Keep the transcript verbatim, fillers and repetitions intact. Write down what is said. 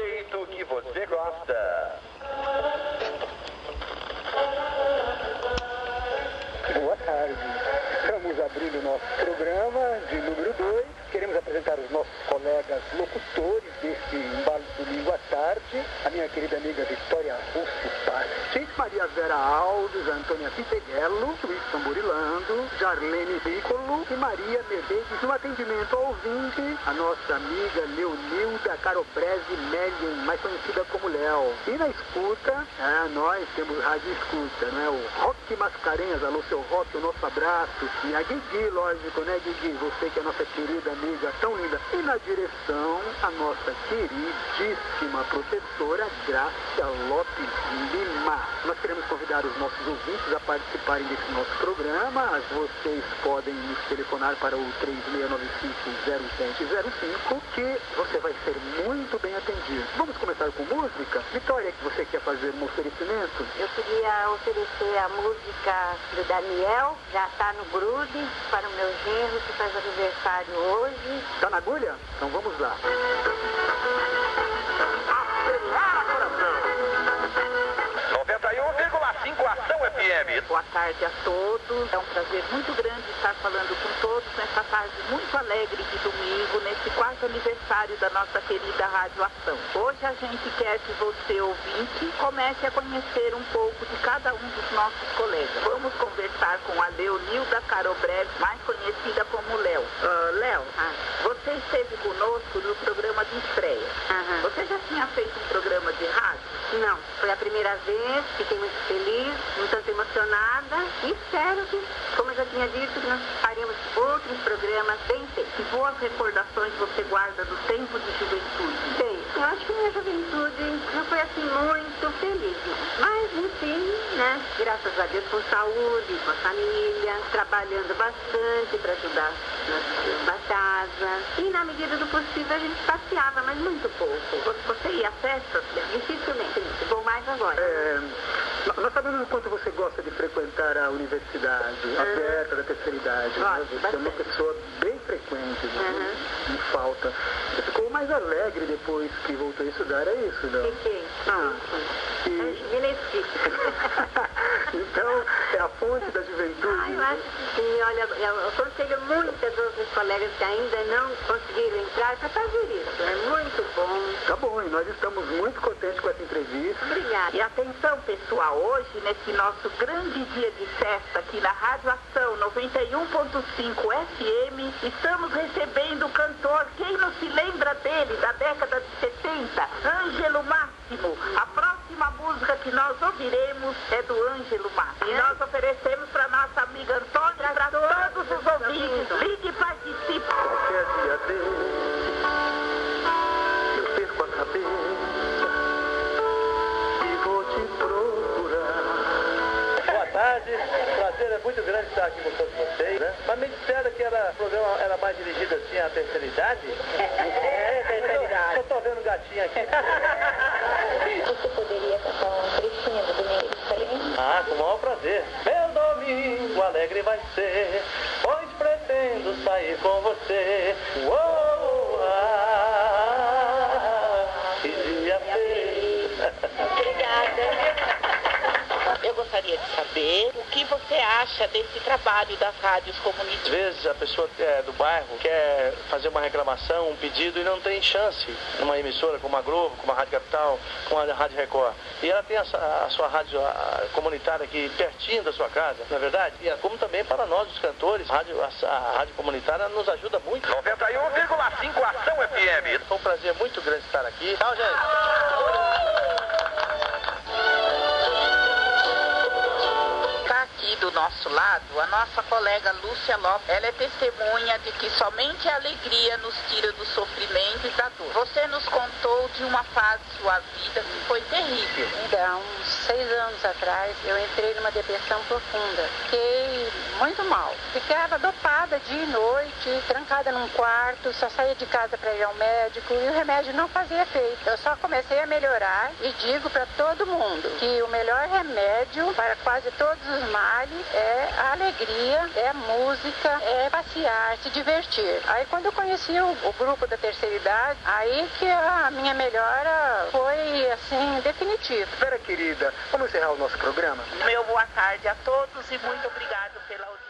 jeito que você gosta. Boa tarde. Estamos abrindo o nosso programa de número dois. Queremos apresentar os nossos colegas locutores deste embalo domingo à tarde. A minha querida amiga Vitória Russo Pasti, Maria Vera Alves, Antônia Piteguelo, Wilson Burilando, Jarlene Piccolo e Maria Mercedes. No atendimento ao ouvinte, a nossa amiga Leonilda Carobrese Melian, mais conhecida como Léo. E na escuta, é, nós temos rádio escuta, né? O Rock Mascarenhas, alô seu Rock, o nosso abraço. E a Guigui, lógico, né Guigui? Você que é a nossa querida amiga, tão linda. E na direção, a nossa queridíssima professora Grácia Lopes Lima. Nós queremos convidar os nossos ouvintes a participarem desse nosso programa. Vocês podem nos telefonar para o três seis nove cinco zero sete zero cinco, que você vai ser muito bem atendido. Vamos começar com música? Vitória, que você quer fazer um oferecimento? Eu queria oferecer a música do Daniel, já está no grude, para o meu genro que faz aniversário hoje. Tá na agulha? Então vamos lá. Acelera, coração! noventa e um vírgula cinco Ação F M. Boa tarde a todos. É um prazer muito grande estar falando com todos nessa tarde muito alegre de domingo, nesse quarto aniversário da nossa querida Rádio Ação. Hoje a gente quer que você, ouvinte, comece a conhecer um pouco de cada um dos nossos colegas. Vamos conversar com a Leonilda Carobrese, mais conhecida como Léo. Uh, Léo, ah. você esteve conosco no programa de estreia. Aham. Você já tinha feito um programa de rádio? Não, foi a primeira vez, fiquei muito feliz, um tanto emocionada e espero que, como eu já tinha dito, que nós faremos outros programas bem feitos. Que boas recordações você guarda do tempo de juventude? Bem, eu acho que minha juventude não foi assim muito feliz, mas enfim, né, graças a Deus com saúde, com a família, trabalhando bastante para ajudar na, na casa e na medida do possível a gente passeava, mas muito pouco. Você ia a festas? Dificilmente, vou mais agora. É, nós sabemos o quanto você gosta de frequentar a universidade, Uhum. aberta da terceira idade. Né? Gosto, Você é uma bastante. pessoa bem frequente, né? Uhum. Não falta. Você ficou mais alegre depois que voltou a estudar, é isso, não? Fiquei. Ah, e... Envelheci. Então, é a fonte da juventude. Ah, eu acho que sim. Olha, eu aconselho muitas outras colegas que ainda não conseguiram entrar para fazer isso. É muito bom. Tá bom, e nós estamos muito contentes com essa entrevista. Obrigada. E atenção, pessoal, hoje, nesse nosso grande dia de festa aqui na Rádio Ação noventa e um ponto cinco F M, estamos recebendo o cantor, quem não se lembra dele, da década de setenta, Ângelo Máximo. A próxima música que nós ouviremos é do Ângelo Máximo. E nós oferecemos para nossa amiga Antônia, para todos os ouvintes. Ligue e participe. Qualquer dia desse, eu perco a cabeça e vou te procurar. Boa tarde, o prazer é muito grande estar aqui com todos vocês, né? Mas me disseram que era, o programa era mais dirigido assim à terceira idade. É, terceira idade. Eu tô vendo gatinho aqui. Você poderia cantar um trechinho do Domingo Diferente? Ah, com o maior prazer. Meu domingo alegre vai ser, pois pretendo sair com você. Uou, ah, que dia feliz. Obrigada. Eu gostaria de saber o que você acha desse trabalho das rádios Às comunitárias. vezes a pessoa é, do bairro quer fazer uma reclamação, um pedido e não tem chance numa emissora como a Globo, como a Rádio Capital, como a Rádio Record. E ela tem a, a sua rádio a, comunitária aqui pertinho da sua casa, não é verdade? E é como também para nós, os cantores, a rádio, a, a rádio comunitária nos ajuda muito. noventa e um vírgula cinco Ação F M. Foi um prazer muito grande estar aqui. Tchau, gente! Aqui do nosso lado, a nossa colega Lúcia Lopes, ela é testemunha de que somente a alegria nos tira do sofrimento e da dor. Você nos contou de uma fase de sua vida que foi terrível. Há uns seis anos atrás, eu entrei numa depressão profunda. Fiquei muito mal. Ficava dopada dia e noite, trancada num quarto, só saía de casa para ir ao médico e o remédio não fazia efeito. Eu só comecei a melhorar e digo para todo mundo que o melhor remédio para quase todos os males é a alegria, é a música, é passear, se divertir. Aí quando eu conheci o, o grupo da terceira idade, aí que a minha melhora foi, assim, definitivo. Vera querida, vamos encerrar o nosso programa? Meu boa tarde a todos e muito obrigado pela audiência.